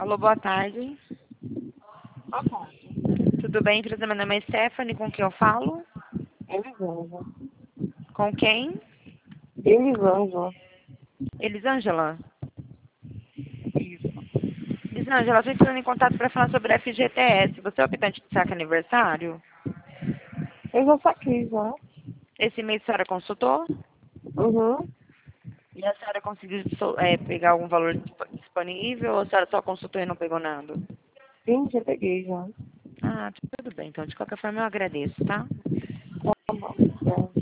Alô, boa tarde. Boa tarde. Tudo bem, Teresa? Meu nome é Stephanie, com quem eu falo? Elisângela. Com quem? Elisângela. Elisângela. Isso. Elisângela, estou entrando em contato para falar sobre a FGTS. Você é optante de saque aniversário? Eu já saquei já. Esse mês a senhora consultou? Uhum. E a senhora conseguiu pegar algum valor disponível ou a senhora só consultou e não pegou nada? Sim, já peguei já. Ah, tudo bem. Então, de qualquer forma, eu agradeço, tá? Tá bom.